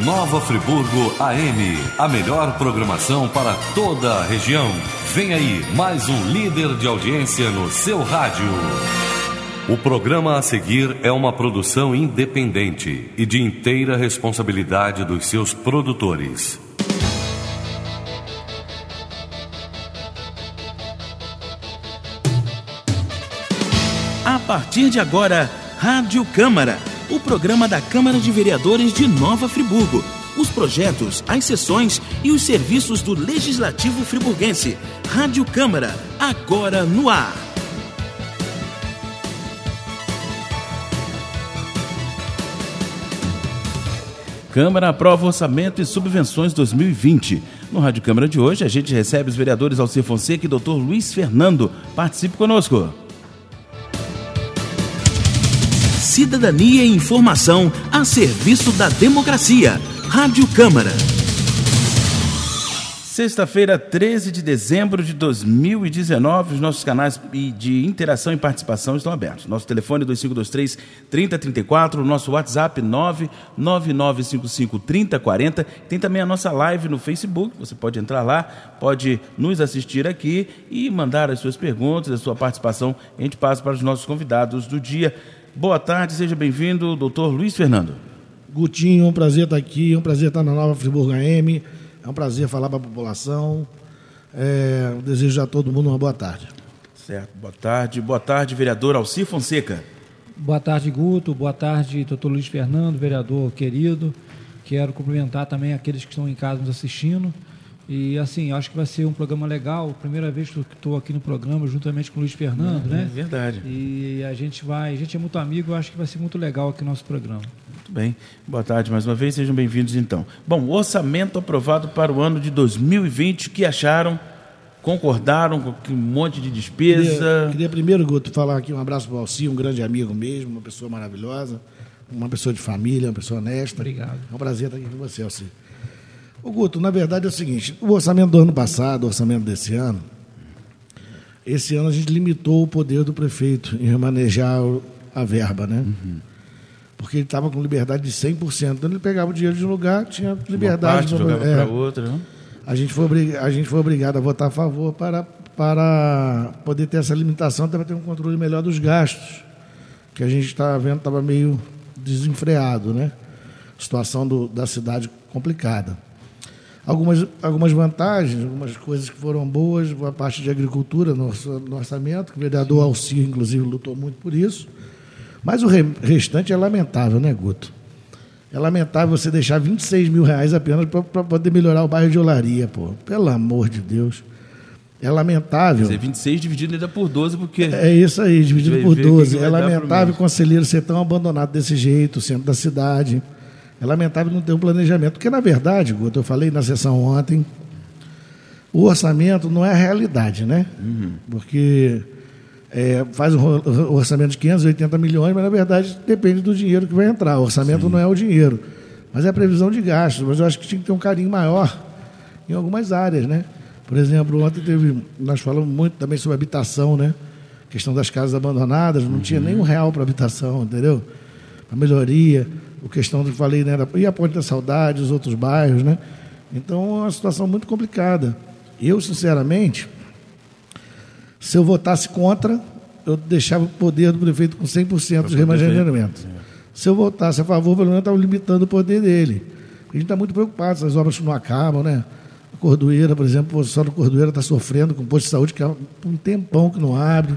Nova Friburgo AM, a melhor programação para toda a região. Vem aí mais um líder de audiência no seu rádio. O programa a seguir é uma produção independente e de inteira responsabilidade dos seus produtores. A partir de agora, Rádio Câmara, o programa da Câmara de Vereadores de Nova Friburgo. Os projetos, as sessões e os serviços do Legislativo friburguense. Rádio Câmara, agora no ar. Câmara aprova orçamento e subvenções 2020. No Rádio Câmara de hoje, a gente recebe os vereadores Alcir Fonseca e Dr. Luiz Fernando. Participe conosco. Cidadania e informação a serviço da democracia. Rádio Câmara. Sexta-feira, 13 de dezembro de 2019, os nossos canais de interação e participação estão abertos. Nosso telefone é 2523-3034, o nosso WhatsApp 99955-3040. Tem também a nossa live no Facebook, você pode entrar lá, pode nos assistir aqui e mandar as suas perguntas, a sua participação. A gente passa para os nossos convidados do dia. Boa tarde, seja bem-vindo, doutor Luiz Fernando. Gutinho, é um prazer estar aqui, é um prazer estar na Nova Friburgo AM, é um prazer falar para a população. Eu desejo a todo mundo uma boa tarde. Certo, boa tarde, vereador Alcir Fonseca. Boa tarde, Guto, boa tarde, doutor Luiz Fernando, vereador querido. Quero cumprimentar também aqueles que estão em casa nos assistindo. E, assim, acho que vai ser um programa legal. Primeira vez que estou aqui no programa, juntamente com o Luiz Fernando, né? É verdade. E a gente é muito amigo, eu acho que vai ser muito legal aqui o nosso programa. Muito bem. Boa tarde mais uma vez, sejam bem-vindos então. Bom, orçamento aprovado para o ano de 2020, o que acharam? Concordaram com um monte de despesa? Queria primeiro, Guto, falar aqui um abraço para o Alcir, um grande amigo mesmo, uma pessoa maravilhosa, uma pessoa de família, uma pessoa honesta. Obrigado. É um prazer estar aqui com você, Alcir. Ô Guto, na verdade é o seguinte, o orçamento do ano passado, o orçamento desse ano, esse ano a gente limitou o poder do prefeito em remanejar a verba, né? Uhum. Porque ele estava com liberdade de 100%. Então ele pegava o dinheiro de um lugar, tinha liberdade de jogava para outra, não? A gente foi obrigado a votar a favor para poder ter essa limitação, até para ter um controle melhor dos gastos, que a gente estava vendo estava meio desenfreado, né? Situação da cidade complicada. Algumas vantagens, algumas coisas que foram boas, a parte de agricultura no orçamento, que o vereador Alcir, inclusive, lutou muito por isso. Mas o restante é lamentável, né, Guto? É lamentável você deixar R$26 mil apenas para poder melhorar o bairro de Olaria, pô. Pelo amor de Deus. É lamentável. Quer dizer, 26 dividido ainda por 12, porque... É isso aí, dividido por 12. É lamentável o conselheiro ser tão abandonado desse jeito, o centro da cidade. É lamentável não ter um planejamento. Porque, na verdade, Guto, eu falei na sessão ontem, o orçamento não é a realidade, né? Uhum. Porque faz um orçamento de 580 milhões, mas, na verdade, depende do dinheiro que vai entrar. O orçamento Não é o dinheiro, mas é a previsão de gastos. Mas eu acho que tinha que ter um carinho maior em algumas áreas, né? Por exemplo, ontem nós falamos muito também sobre habitação, né? A questão das casas abandonadas, não tinha nem R$1 para habitação, entendeu? A melhoria... A questão que eu falei, né, e a Ponte da Saudade, os outros bairros, né? Então, é uma situação muito complicada. Eu, sinceramente, se eu votasse contra, eu deixava o poder do prefeito com 100% de remanejamento. Se eu votasse a favor, pelo menos estava limitando o poder dele. A gente está muito preocupado, essas obras que não acabam, né? A Cordoeira, por exemplo, o pessoal da Cordoeira está sofrendo com o posto de saúde, que há um tempão que não abre.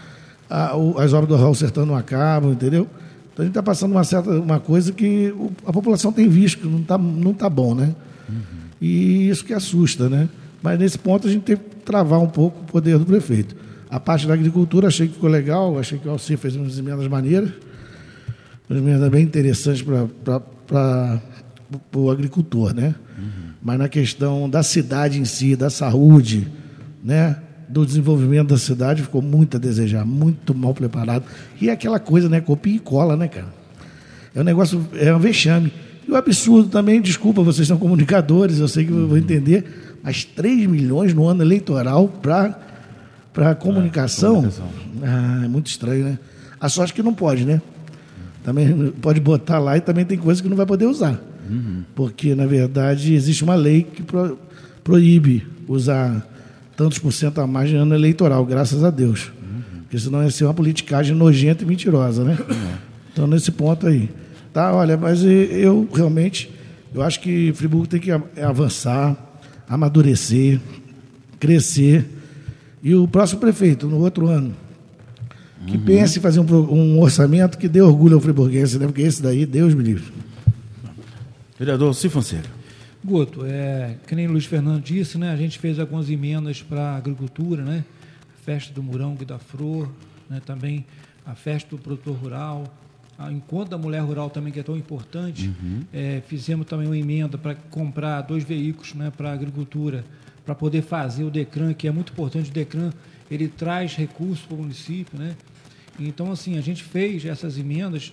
As obras do Raul Sertão não acabam, entendeu? Então a gente está passando uma coisa que a população tem visto, que não tá bom, né? Uhum. E isso que assusta, né? Mas nesse ponto a gente tem que travar um pouco o poder do prefeito. A parte da agricultura achei que ficou legal, achei que o Alcir fez umas emendas maneiras, umas emendas bem interessantes para o agricultor, né? Uhum. Mas na questão da cidade em si, da saúde, né? Do desenvolvimento da cidade, ficou muito a desejar, muito mal preparado. E é aquela coisa, né? Copia e cola, né, cara? É um negócio, é um vexame. E o absurdo também, desculpa, vocês são comunicadores, eu sei que eu vou entender, mas 3 milhões no ano eleitoral para comunicação, é muito estranho, né? A sorte que não pode, né? Também pode botar lá e também tem coisa que não vai poder usar. Porque, na verdade, existe uma lei que proíbe usar tantos por cento a mais de ano eleitoral, graças a Deus. Porque senão ia ser uma politicagem nojenta e mentirosa, né? Então, nesse ponto aí. Tá, olha, mas eu realmente, eu acho que Friburgo tem que avançar, amadurecer, crescer. E o próximo prefeito, no outro ano, que pense em fazer um orçamento que dê orgulho ao friburguense, né? Porque esse daí, Deus me livre. Vereador Alci Fonseca. Guto, que nem o Luiz Fernando disse, né? A gente fez algumas emendas para a agricultura, né? A festa do Morango e da Flor, né? Também a festa do produtor rural, a Encontro da Mulher Rural também, que é tão importante. Fizemos também uma emenda para comprar 2 veículos, né, para a agricultura, para poder fazer o DECRAN, que é muito importante. O DECRAN, ele traz recursos para o município, né? Então, assim, a gente fez essas emendas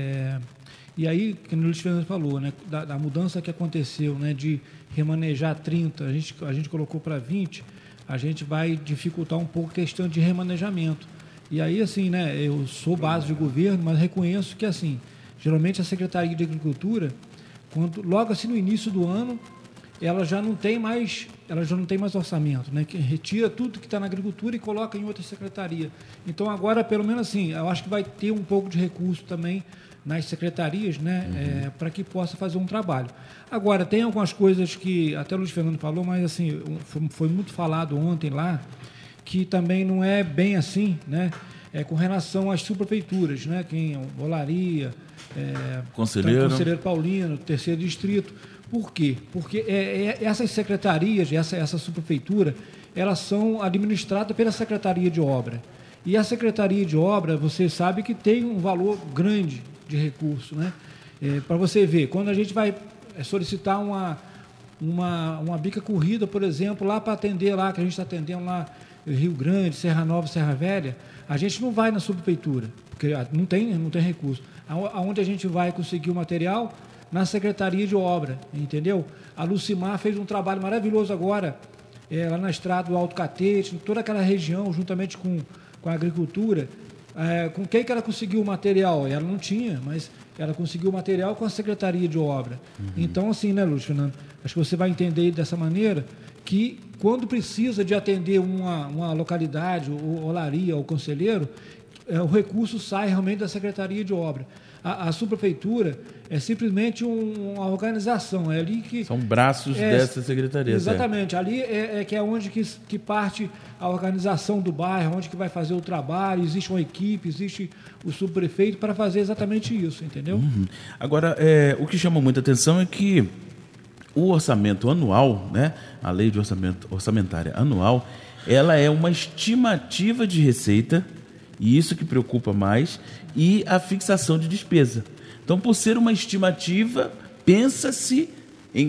e aí, como o Luiz Fernando falou, né, da mudança que aconteceu, né, de remanejar 30, a gente colocou para 20, a gente vai dificultar um pouco a questão de remanejamento. E aí, assim, né, eu sou base de governo, mas reconheço que, assim, geralmente a Secretaria de Agricultura, logo assim no início do ano, ela já não tem mais orçamento, né? Que retira tudo que está na agricultura e coloca em outra secretaria. Então, agora, pelo menos assim, eu acho que vai ter um pouco de recurso também nas secretarias, né? Para que possa fazer um trabalho. Agora, tem algumas coisas que até o Luiz Fernando falou, mas assim, foi muito falado ontem lá, que também não é bem assim, né? Com relação às subprefeituras, né? Olaria, Conselheiro Paulino, Terceiro Distrito. Por quê? Porque essas secretarias, essa subprefeitura, elas são administradas pela Secretaria de Obra. E a Secretaria de Obra, você sabe que tem um valor grande de recurso, né? Para você ver, quando a gente vai solicitar uma bica corrida, por exemplo, lá para atender lá, que a gente está atendendo lá Rio Grande, Serra Nova, Serra Velha, a gente não vai na subprefeitura, porque não tem recurso. Aonde a gente vai conseguir o material? Na Secretaria de Obra, entendeu? A Lucimar fez um trabalho maravilhoso agora, lá na estrada do Alto Catete, em toda aquela região, juntamente com a agricultura. Com quem que ela conseguiu o material? Ela não tinha, mas ela conseguiu o material com a Secretaria de Obra. Então, assim, né, Luiz Fernando? Acho que você vai entender dessa maneira que, quando precisa de atender uma localidade, ou olaria, ou conselheiro, o recurso sai realmente da Secretaria de Obra. A subprefeitura é simplesmente uma organização. É ali que são braços dessa secretaria. Exatamente. Ali que é onde que parte a organização do bairro, onde que vai fazer o trabalho, existe uma equipe, existe o subprefeito para fazer exatamente isso, entendeu? Agora, o que chama muita atenção é que o orçamento anual, né, a lei de orçamentária anual, ela é uma estimativa de receita, e isso que preocupa mais, e a fixação de despesa. Então, por ser uma estimativa, pensa-se em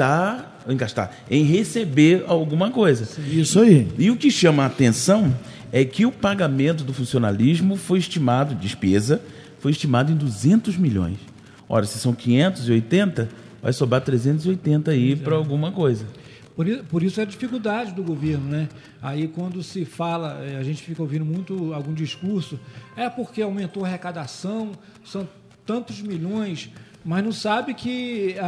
em receber alguma coisa. Isso aí. E o que chama a atenção é que o pagamento do funcionalismo foi estimado, despesa, foi estimado em 200 milhões. Ora, se são 580, vai sobrar 380 aí para alguma coisa. Por isso é a dificuldade do governo, né? Aí quando se fala, a gente fica ouvindo muito algum discurso, porque aumentou a arrecadação, são tantos milhões, mas não sabe que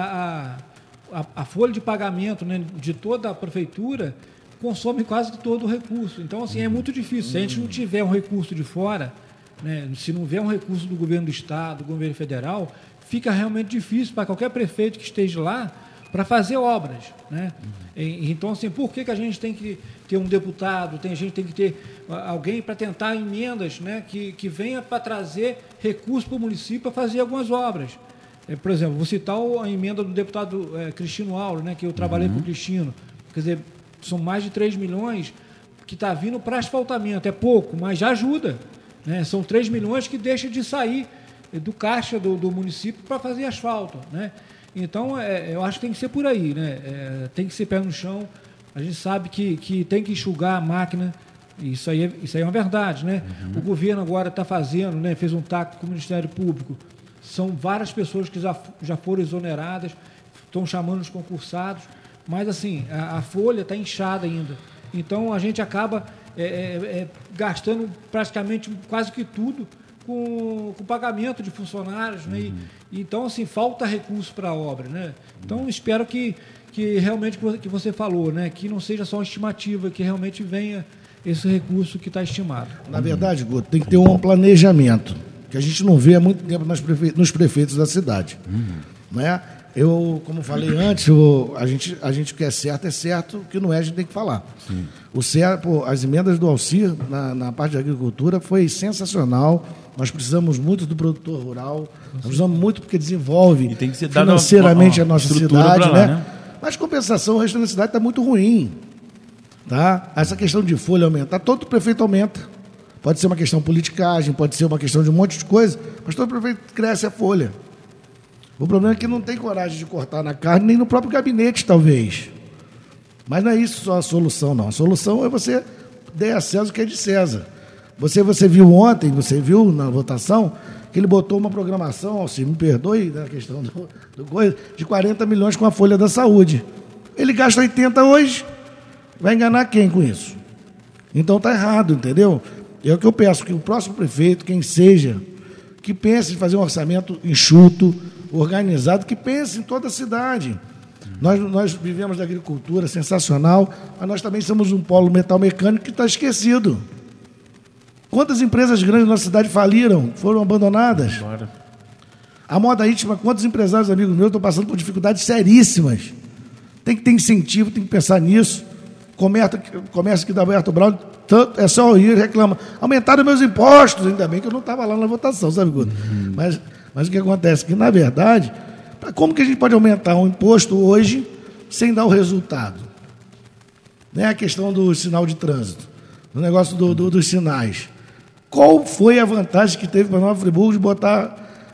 a folha de pagamento, né, de toda a prefeitura consome quase todo o recurso. Então, assim, é muito difícil. Se a gente não tiver um recurso de fora, né, se não vier um recurso do governo do Estado, do governo federal, fica realmente difícil para qualquer prefeito que esteja lá para fazer obras, né? Então, assim, por que a gente tem que ter um deputado, a gente tem que ter alguém para tentar emendas, né, que venha para trazer recursos para o município para fazer algumas obras? Por exemplo, vou citar a emenda do deputado Cristino Auro, né, que eu trabalhei com o Cristino. Quer dizer, são mais de 3 milhões que está vindo para asfaltamento. É pouco, mas já ajuda, né? São 3 milhões que deixam de sair do caixa do município para fazer asfalto, né? Então, eu acho que tem que ser por aí, né? Tem que ser pé no chão. A gente sabe que tem que enxugar a máquina. Isso aí é uma verdade, né? O governo agora está fazendo, né? Fez um pacto com o Ministério Público. São várias pessoas que já foram exoneradas, estão chamando os concursados, mas, assim, a folha está inchada ainda. Então, a gente acaba gastando praticamente quase que tudo com pagamento de funcionários, né? E, então, assim, falta recurso para a obra, né? Então, espero que realmente que você falou, né? Que não seja só uma estimativa, que realmente venha esse recurso que está estimado. Na verdade, Guto, tem que ter um planejamento, que a gente não vê há muito tempo nos prefeitos da cidade. Né? Eu, como falei antes, a gente que é certo, o que não é, a gente tem que falar. O certo, as emendas do Alcir na parte de agricultura foi sensacional. Nós precisamos muito do produtor rural, nós precisamos muito porque desenvolve financeiramente a nossa cidade. Lá, né? Mas, compensação, o resto da cidade está muito ruim. Tá? Essa questão de folha aumentar, todo prefeito aumenta. Pode ser uma questão de politicagem, pode ser uma questão de um monte de coisa, mas todo prefeito cresce a folha. O problema é que não tem coragem de cortar na carne, nem no próprio gabinete, talvez. Mas não é isso só a solução, não. A solução é você dar a César o que é de César. Você viu ontem, você viu na votação, que ele botou uma programação, se me perdoe, na questão do coisa, de 40 milhões com a folha da saúde. Ele gasta 80 hoje, vai enganar quem com isso? Então está errado, entendeu? É o que eu peço, que o próximo prefeito, quem seja, que pense em fazer um orçamento enxuto, organizado, que pense em toda a cidade. Nós vivemos da agricultura, sensacional, mas nós também somos um polo metal mecânico que está esquecido. Quantas empresas grandes da nossa cidade faliram, foram abandonadas? A moda íntima, quantos empresários amigos meus estão passando por dificuldades seríssimas? Tem que ter incentivo, tem que pensar nisso. Comércio aqui da Alberto Brown, é só ir e reclama. Aumentaram meus impostos, ainda bem que eu não estava lá na votação, sabe, Guto? Mas o que acontece? Que, na verdade, como que a gente pode aumentar um imposto hoje sem dar o resultado? Né? A questão do sinal de trânsito, o negócio dos sinais. Qual foi a vantagem que teve para Nova Friburgo de botar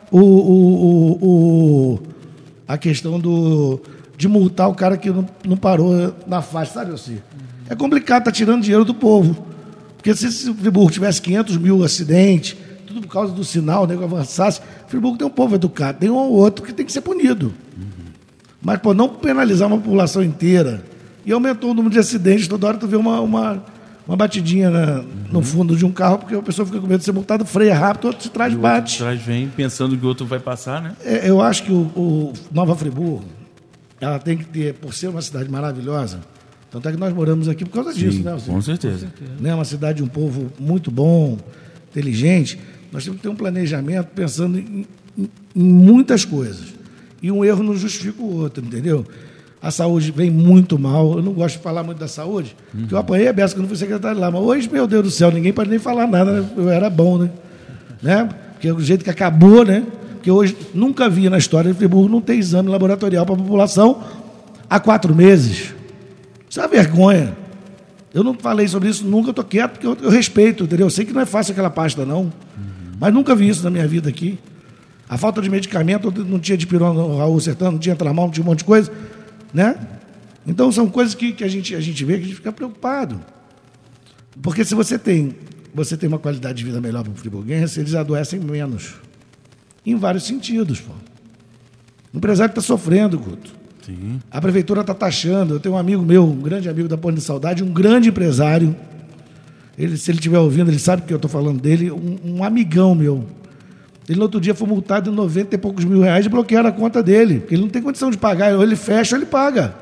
a questão de multar o cara que não parou na faixa, sabe, Alcir? É complicado, está tirando dinheiro do povo. Porque se o Friburgo tivesse 500 mil acidentes, tudo por causa do sinal, o nego avançasse, o Friburgo tem um povo educado, tem um ou outro que tem que ser punido. Mas, não penalizar uma população inteira. E aumentou o número de acidentes, toda hora tu vê uma batidinha no fundo de um carro, porque a pessoa fica com medo de ser multada, freia rápido, outro se traz e bate. Se traz vem pensando que o outro vai passar, né? Eu acho que o Nova Friburgo, ela tem que ter, por ser uma cidade maravilhosa, tanto é que nós moramos aqui por causa disso, né? Com certeza. Né? Uma cidade de um povo muito bom, inteligente. Nós temos que ter um planejamento pensando em muitas coisas. E um erro não justifica o outro, entendeu? A saúde vem muito mal. Eu não gosto de falar muito da saúde, porque eu apanhei a beça quando fui secretário lá. Mas hoje, meu Deus do céu, ninguém pode nem falar nada, né? Eu era bom, né? Porque o jeito que acabou, né? Porque hoje nunca vi na história de Friburgo não ter exame laboratorial para a população há 4 meses. Isso é uma vergonha. Eu não falei sobre isso nunca, eu estou quieto, porque eu respeito, entendeu? Eu sei que não é fácil aquela pasta, não. Mas nunca vi isso na minha vida aqui. A falta de medicamento, não tinha dipirona no Raul Sertão, não tinha Tramal, não tinha um monte de coisa, né? Então são coisas que a gente vê que a gente fica preocupado. Porque se você tem uma qualidade de vida melhor para o friburguense, eles adoecem menos. Em vários sentidos, pô. O empresário está sofrendo, Guto. Sim. A prefeitura está taxando. Eu tenho um amigo meu, um grande amigo da Ponte de Saudade, um grande empresário. Se ele estiver ouvindo, ele sabe que eu estou falando dele, um amigão meu. Ele, no outro dia, foi multado em 90 e poucos mil reais e bloquearam a conta dele, porque ele não tem condição de pagar. Ou ele fecha ou ele paga.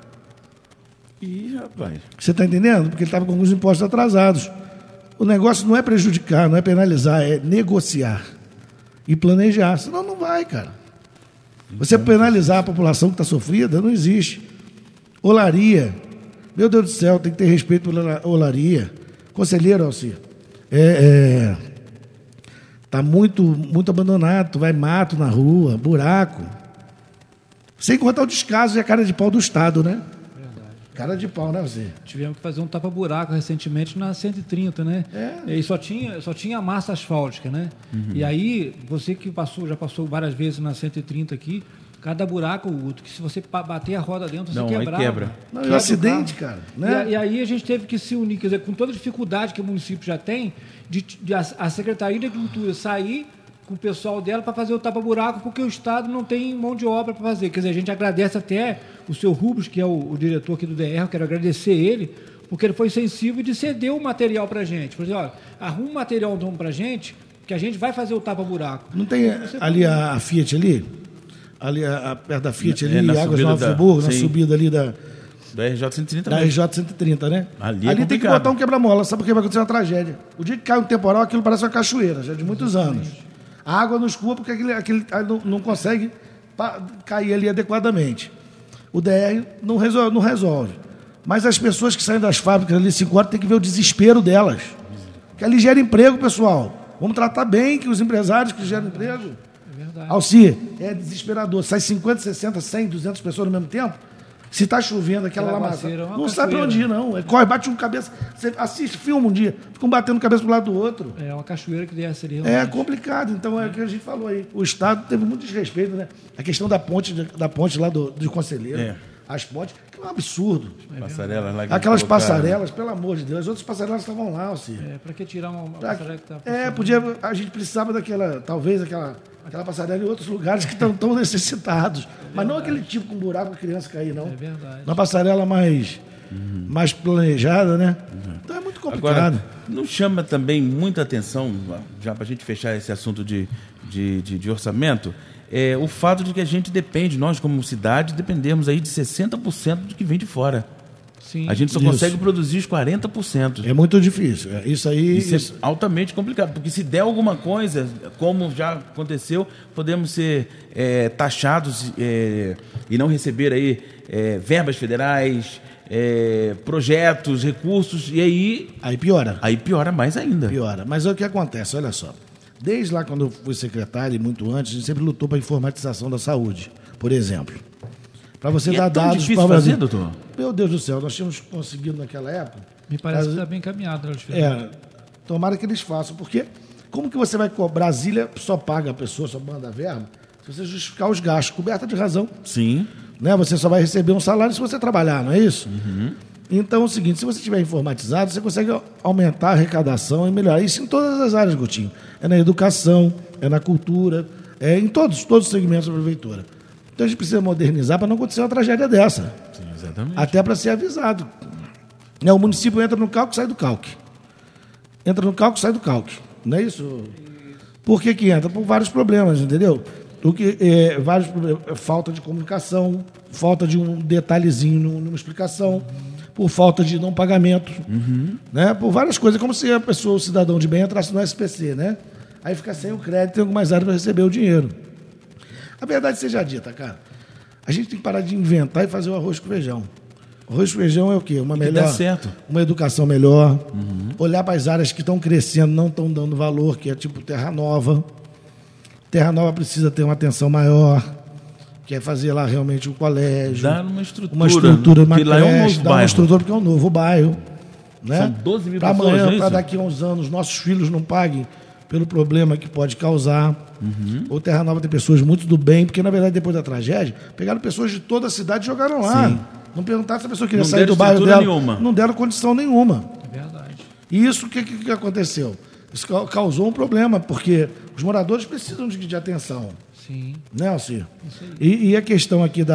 Ih, rapaz. Você está entendendo? Porque ele estava com alguns impostos atrasados. O negócio não é prejudicar, não é penalizar, é negociar e planejar. Senão não vai, cara. Você penalizar a população que está sofrida, não existe. Olaria. Meu Deus do céu, tem que ter respeito pela olaria. Conselheiro, Alcir, está muito abandonado. Tu vai mato na rua, buraco. Sem contar o descaso e a cara de pau do Estado, né? Verdade. Cara de pau, né, você? Tivemos que fazer um tapa-buraco recentemente na 130, né? E só tinha massa asfáltica, né? E aí, você que já passou várias vezes na 130 aqui, cada buraco, que se você bater a roda dentro, você quebra. Quebra. Não, é um acidente, cara. Né? E aí a gente teve que se unir, quer dizer, com toda a dificuldade que o município já tem, a Secretaria de Agricultura sair com o pessoal dela para fazer o tapa-buraco, porque o Estado não tem mão de obra para fazer. Quer dizer, a gente agradece até o seu Rubens, que é o diretor aqui do DR, eu quero agradecer ele, porque ele foi sensível de ceder o material para a gente. Por exemplo, arruma um material novo para a gente, Porque a gente vai fazer o tapa-buraco. Não tem ali a Fiat ali? Perto da Fiat ali, Águas Nova Friburgo, na subida ali da RJ 130. Da RJ 130, né? Ali tem que botar um quebra-mola, sabe por que vai acontecer uma tragédia? O dia que cai um temporal, aquilo parece uma cachoeira, já de muitos anos. A água não escoa porque aquele não consegue cair ali adequadamente. O DR não resolve. Mas as pessoas que saem das fábricas ali 5 horas têm que ver o desespero delas. Porque ali gera emprego, pessoal. Vamos tratar bem que os empresários que geram emprego. É verdade. Alci, é desesperador. Sai 50, 60, 100, 200 pessoas no mesmo tempo. Se está chovendo, aquela lamaçadeira, não sabe para onde ir, não. Corre, bate um cabeça. Você assiste, filma um dia, ficam batendo cabeça para o lado do outro. É uma cachoeira que desce ali. É complicado. Então é o que a gente falou aí. O Estado teve muito desrespeito, né? A questão da ponte lá do Conselheiro. As pontes, que é um absurdo. Passarelas lá aquelas passarelas, pelo amor de Deus. As outras passarelas estavam lá, assim. Para que tirar uma passarela que está... A gente precisava daquela, talvez aquela passarela em outros lugares que estão tão necessitados. Mas não aquele tipo com buraco para a criança cair, não. É verdade. Uma passarela mais planejada, né? Então é muito complicado. Agora, não chama também muita atenção, já para a gente fechar esse assunto de orçamento, o fato de que a gente depende, nós como cidade, dependemos aí de 60% do que vem de fora. Sim. A gente só consegue produzir os 40%. É muito difícil. Isso é altamente complicado, porque se der alguma coisa, como já aconteceu, podemos ser taxados e não receber aí verbas federais, projetos, recursos, e aí piora. Aí piora mais ainda. Piora. Mas é o que acontece, olha só. Desde lá quando eu fui secretário e muito antes, a gente sempre lutou para a informatização da saúde, por exemplo. Para você dar dados... É difícil fazer, doutor? Meu Deus do céu, nós tínhamos conseguido naquela época... Me parece que está bem encaminhado. Tomara que eles façam, porque como que você vai cobrar? Brasília só paga a pessoa, só manda a verba, se você justificar os gastos, coberta de razão. Sim. Né? Você só vai receber um salário se você trabalhar, não é isso? Então é o seguinte, se você estiver informatizado, você consegue aumentar a arrecadação e melhorar isso em todas as áreas, Gutinho. É na educação, é na cultura, em todos os segmentos da prefeitura. Então a gente precisa modernizar para não acontecer uma tragédia dessa. Sim, exatamente. Até para ser avisado. O município entra no calque, sai do calque. Entra no calque, sai do calque. Não é isso? Por que entra? Por vários problemas, entendeu? Vários problemas. Falta de comunicação, falta de um detalhezinho numa explicação, por falta de não pagamento, né? Por várias coisas, como se o cidadão de bem entrasse no SPC, né? Aí fica sem o crédito em algumas áreas para receber o dinheiro. A verdade seja dita, cara. A gente tem que parar de inventar e fazer o arroz com feijão. O arroz com feijão é o quê? Uma educação melhor, olhar para as áreas que estão crescendo, não estão dando valor, que é tipo Terra Nova. Terra Nova precisa ter uma atenção maior, que é fazer lá realmente um colégio. Dar uma estrutura, uma creche, lá é um novo bairro. Uma estrutura, porque é um novo bairro. Né? São 12 mil pessoas, amanhã, para daqui a uns anos, nossos filhos não paguem pelo problema que pode causar. Ou Terra Nova tem pessoas muito do bem, porque, na verdade, depois da tragédia, pegaram pessoas de toda a cidade e jogaram lá. Sim. Não perguntaram se a pessoa queria sair do bairro dela. Nenhuma. Não deram condição nenhuma. É verdade. E isso, o que aconteceu? Isso causou um problema, porque os moradores precisam de atenção. Sim. Né, Alcir? E a questão aqui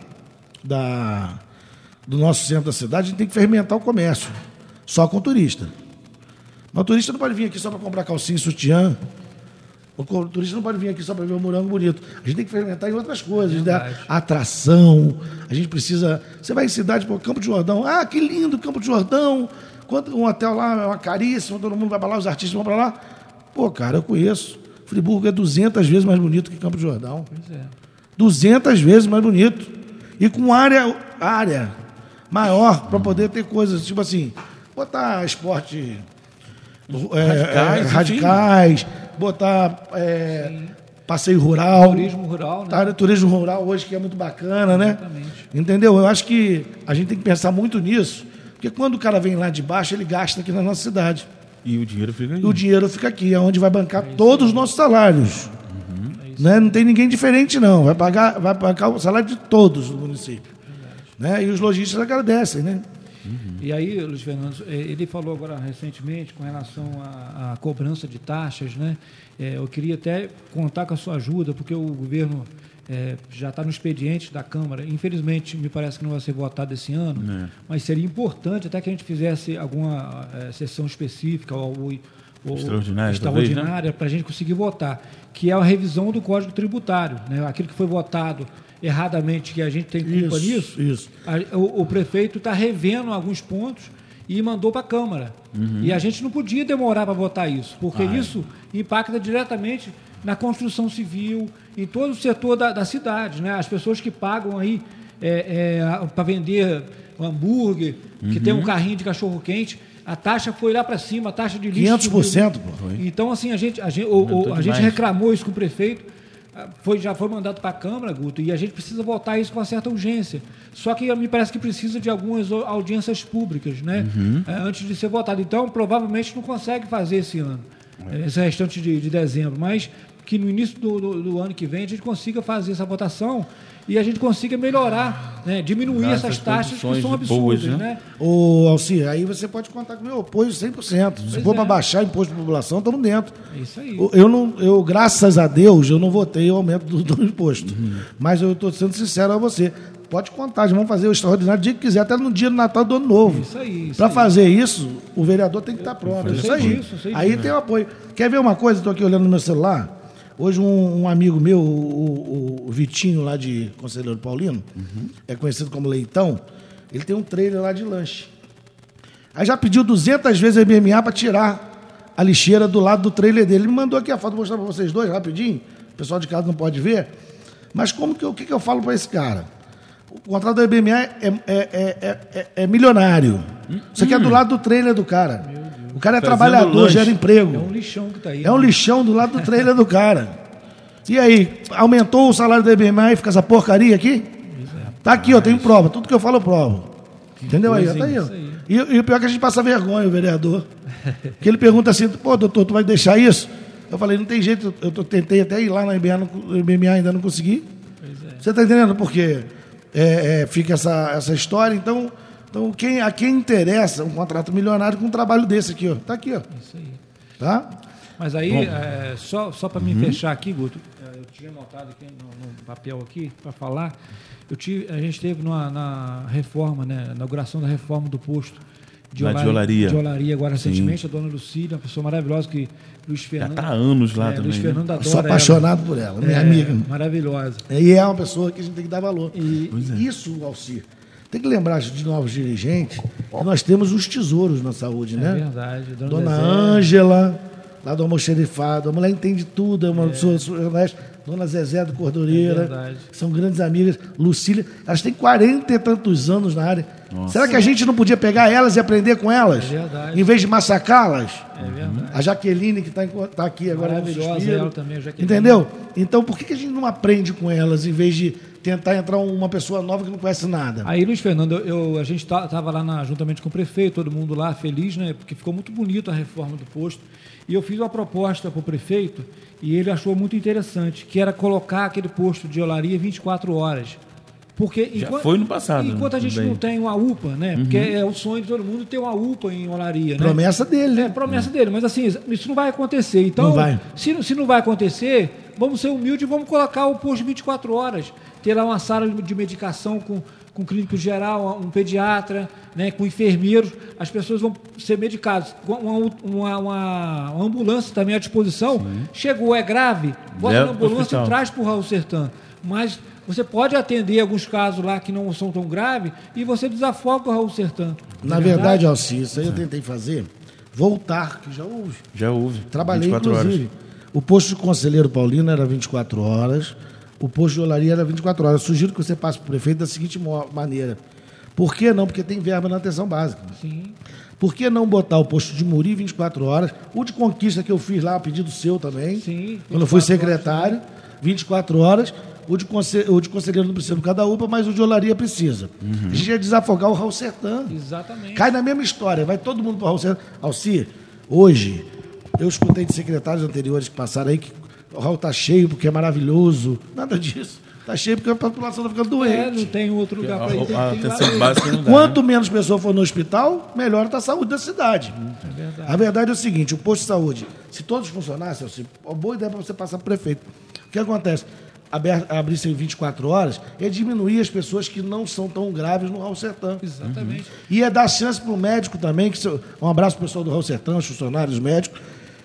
do nosso centro da cidade, a gente tem que fermentar o comércio. Só com turista. Mas o turista não pode vir aqui só para comprar calcinha e sutiã. O turista não pode vir aqui só para ver o morango bonito. A gente tem que fermentar em outras coisas. Atração. A gente precisa... Você vai em cidade, para o Campo de Jordão. Ah, que lindo Campo de Jordão. Um hotel lá é uma caríssima, todo mundo vai para lá, os artistas vão para lá. Pô, cara, eu conheço. Friburgo é 200 vezes mais bonito que Campo de Jordão. Pois é. 200 vezes mais bonito. E com área maior para poder ter coisas, tipo assim, botar esporte radicais, botar passeio rural. Turismo rural, né? Turismo rural hoje que é muito bacana, né? Exatamente. Entendeu? Eu acho que a gente tem que pensar muito nisso, porque quando o cara vem lá de baixo, ele gasta aqui na nossa cidade. E o dinheiro fica aqui. O dinheiro fica aqui, é onde vai bancar todos os nossos salários. Né? Não tem ninguém diferente, não. Vai pagar o salário de todos no município. Né? E os lojistas agradecem, né? E aí, Luiz Fernando, ele falou agora recentemente com relação à cobrança de taxas, né? Eu queria até contar com a sua ajuda, porque o governo já está no expediente da Câmara. Infelizmente, me parece que não vai ser votado esse ano, mas seria importante até que a gente fizesse alguma sessão específica ou extraordinária para a gente conseguir votar, que é a revisão do Código Tributário, né? Aquilo que foi votado erradamente, que a gente tem culpa nisso, o prefeito está revendo alguns pontos e mandou para a Câmara. E a gente não podia demorar para votar isso, porque isso impacta diretamente na construção civil, em todo o setor da cidade, né? As pessoas que pagam aí para vender hambúrguer, que tem um carrinho de cachorro-quente, a taxa foi lá para cima, a taxa de lixo... 500%, pô. Então, assim, a gente reclamou isso com o prefeito, já foi mandado para a Câmara, Guto, e a gente precisa votar isso com uma certa urgência. Só que me parece que precisa de algumas audiências públicas, né? Antes de ser votado. Então, provavelmente não consegue fazer esse ano, esse restante de dezembro, mas que no início do ano que vem a gente consiga fazer essa votação e a gente consiga melhorar, né? Diminuir essas taxas que são absurdas, né? Ô, Alcir, aí você pode contar com o meu apoio 100%. Se for para baixar o imposto de população, estamos dentro. Isso aí. Eu, graças a Deus, eu não votei o aumento do imposto. Mas eu estou sendo sincero a você. Pode contar, vamos fazer o extraordinário dia que quiser, até no dia do Natal do Ano Novo. Isso aí. Para fazer isso, o vereador tem que estar pronto. Isso aí. Aí tem o apoio. Quer ver uma coisa? Estou aqui olhando no meu celular. Hoje um amigo meu, o Vitinho, lá de Conselheiro Paulino, é conhecido como Leitão, ele tem um trailer lá de lanche. Aí já pediu 200 vezes a IBMA para tirar a lixeira do lado do trailer dele. Ele me mandou aqui a foto, vou mostrar para vocês dois rapidinho. O pessoal de casa não pode ver. Mas o que eu falo para esse cara? O contrato da IBMA é milionário. Isso aqui é do lado do trailer do cara. O cara é trabalhador, gera emprego. É um lixão que tá aí. É um lixão do lado do trailer do cara. E aí, aumentou o salário da IBMA e fica essa porcaria aqui? Tá aqui, ó, tem prova. Tudo que eu falo eu provo. Entendeu aí? Tá aí, ó. E o pior é que a gente passa vergonha, o vereador. Que ele pergunta assim, pô, doutor, tu vai deixar isso? Eu falei, não tem jeito, eu tentei até ir lá na IBMA, ainda não consegui. Você tá entendendo? Porque fica essa história, então a quem interessa um contrato milionário com um trabalho desse aqui, ó. Tá aqui, ó. Isso aí. Tá? Mas aí, só para me fechar aqui, Guto, eu tinha anotado aqui no papel aqui para falar, a gente esteve na reforma, né, na inauguração da reforma do posto de olaria agora recentemente, a dona Lucília, uma pessoa maravilhosa que Luiz Fernando... Já está há anos lá também. Luiz Fernando adora. Eu sou apaixonado por ela, minha amiga. Maravilhosa. E é uma pessoa que a gente tem que dar valor. Isso, Alcir, tem que lembrar de novos dirigentes que nós temos os tesouros na saúde, né? É verdade. Dona Ângela, lá do Almoxerifado, a mulher entende tudo, é uma pessoa honesta. Dona Zezé do Cordoreira, são grandes amigas. Lucília, elas têm 40 e tantos anos na área. Nossa. Será que a gente não podia pegar elas e aprender com elas? É verdade. Em vez de massacrá-las? É verdade. A Jaqueline, que está aqui agora. Maravilhosa ela também, a Jaqueline. Entendeu? Então, por que a gente não aprende com elas, em vez de tentar entrar uma pessoa nova que não conhece nada? Aí, Luiz Fernando, a gente estava lá juntamente com o prefeito, todo mundo lá feliz, né? Porque ficou muito bonito a reforma do posto. E eu fiz uma proposta para o prefeito e ele achou muito interessante, que era colocar aquele posto de olaria 24 horas. Porque foi no passado. Enquanto a gente não tem uma UPA, né? Porque é o sonho de todo mundo ter uma UPA em olaria. Promessa dele, né? Promessa dele, mas assim, isso não vai acontecer. Então, não vai. Se não vai acontecer, vamos ser humildes e vamos colocar o posto 24 horas. Ter lá uma sala de medicação com clínico geral, um pediatra, né, com enfermeiros, as pessoas vão ser medicadas. Uma ambulância também à disposição. Sim. Chegou, é grave, bota na ambulância e traz para o Raul Sertã. Mas você pode atender alguns casos lá que não são tão graves e você desafoga o Raul Sertã. Na verdade, Alcir, isso aí eu tentei fazer, voltar, que já houve. Já houve. Trabalhei, inclusive. Horas. O posto de Conselheiro Paulino era 24 horas, o posto de olaria era 24 horas. Eu sugiro que você passe para o prefeito da seguinte maneira. Por que não? Porque tem verba na atenção básica. Sim. Por que não botar o posto de Muri 24 horas? O de Conquista que eu fiz lá, a pedido seu também. Sim. Quando eu fui secretário, horas, 24 horas. O de Conselheiro não precisa por cada UPA, mas o de olaria precisa. A gente ia desafogar o Raul Sertã. Exatamente. Cai na mesma história. Vai todo mundo para o Raul Sertã. Alcir, hoje, eu escutei de secretários anteriores que passaram aí que o Raul está cheio porque é maravilhoso. Nada disso. Está cheio porque a população está ficando doente. Não tem outro lugar para ir. A atenção básica não dá. Quanto menos pessoa for no hospital, melhor está a saúde da cidade. É verdade. A verdade é o seguinte, o posto de saúde, se todos funcionassem, uma boa ideia para você passar para o prefeito. O que acontece? Abrir-se em 24 horas é diminuir as pessoas que não são tão graves no Raul Sertã. Exatamente. E é dar chance para o médico também, um abraço para o pessoal do Raul Sertã, os funcionários médicos,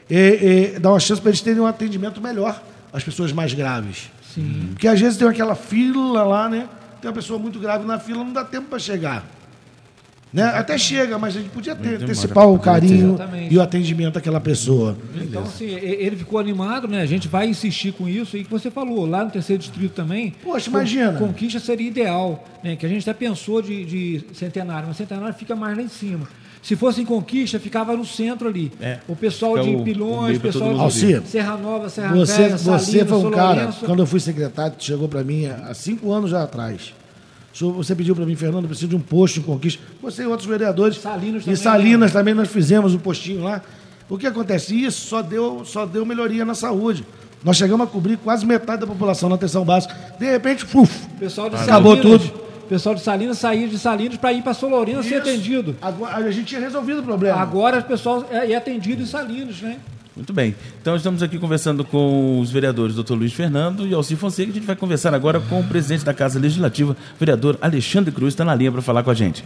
dar uma chance para eles terem um atendimento melhor às pessoas mais graves. Sim. Porque às vezes tem aquela fila lá, né? Tem uma pessoa muito grave na fila, não dá tempo para chegar. Né? Até chega, mas a gente podia antecipar o carinho e o atendimento daquela pessoa. Então, assim, ele ficou animado, né? A gente vai insistir com isso. E que você falou, lá no terceiro distrito também... Poxa, imagina. Conquista seria ideal, né? Que a gente até pensou de Centenário, mas Centenário fica mais lá em cima. Se fosse em Conquista, ficava no centro ali. O pessoal de Pilões, o pessoal de Serra Nova, Serra Velha, Salinas, você foi um cara, Lourenço. quando eu fui secretário, chegou para mim há 5 anos já atrás. Você pediu para mim, Fernando, eu preciso de um posto em Conquista. Você e outros vereadores. Salinas também nós fizemos um postinho lá. O que acontece? Isso só deu melhoria na saúde. Nós chegamos a cobrir quase metade da população na atenção básica. De repente, acabou tudo. O pessoal de Salinas saía de Salinas para ir para São Lourenço ser atendido. Agora, a gente tinha resolvido o problema. Agora o pessoal é atendido em Salinas, né? Muito bem. Então estamos aqui conversando com os vereadores Dr. Luiz Fernando e Alci Fonseca. A gente vai conversar agora com o presidente da Casa Legislativa, vereador Alexandre Cruz, está na linha para falar com a gente.